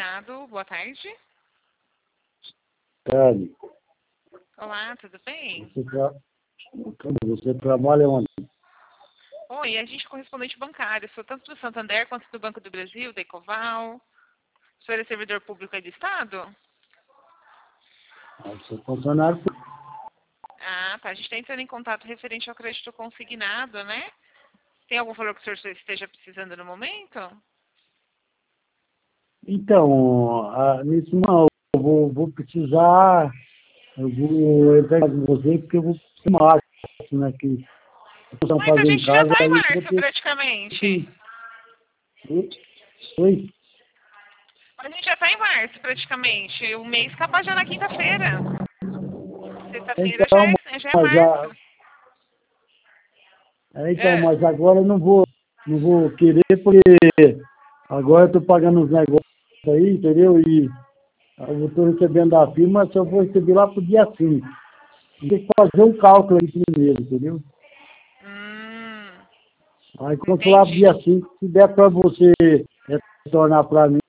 Consignado. Boa tarde. Tarde. Olá, tudo bem? Você trabalha onde? Oi, a gente é correspondente bancário. Sou tanto do Santander quanto do Banco do Brasil, da Ecoval. O senhor é servidor público aí do Estado? Eu sou funcionário. Ah, tá. A gente está entrando em contato referente ao crédito consignado, né? Tem algum valor que o senhor esteja precisando no momento? Então, nesse não, eu vou precisar, eu vou entrar com você porque eu vou precisar mais, né, que estão Mas a fazendo em gente já casa, está em aí eu vou março, ter praticamente. que... Oi? A gente já está em março, praticamente. O mês acaba já na quinta-feira. Sexta-feira Então, já é março. É. mas agora eu não vou querer porque agora eu estou pagando os negócios aí, entendeu? E eu estou recebendo a firma, só vou receber lá pro dia 5. Tem que fazer um cálculo aí primeiro, entendeu? Aí quando lá pro Entendi. dia 5, se der para você retornar para mim,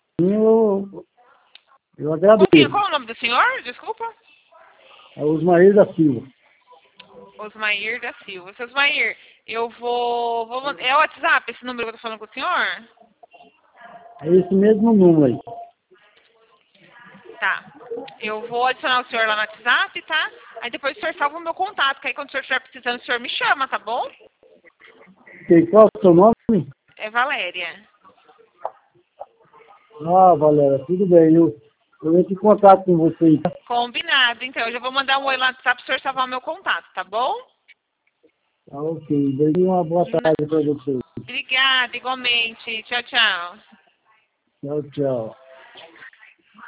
eu agradeço. Qual o nome do senhor? Desculpa. É Osmair da Silva. Osmair da Silva. Seu Osmair, eu vou é o WhatsApp esse número que eu tô falando com o senhor? É esse mesmo número aí. Tá. Eu vou adicionar o senhor lá no WhatsApp, tá? Aí depois o senhor salva o meu contato, que aí quando o senhor estiver precisando, o senhor me chama, tá bom? Tem qual é o seu nome? É Valéria. Ah, Valéria, tudo bem. Eu entro em contato com você aí. Combinado, então. Eu já vou mandar um oi lá no WhatsApp pro senhor salvar o meu contato, tá bom? Tá ok. Daí uma boa tarde para você. Obrigada, igualmente. Tchau, tchau. Tchau, tchau.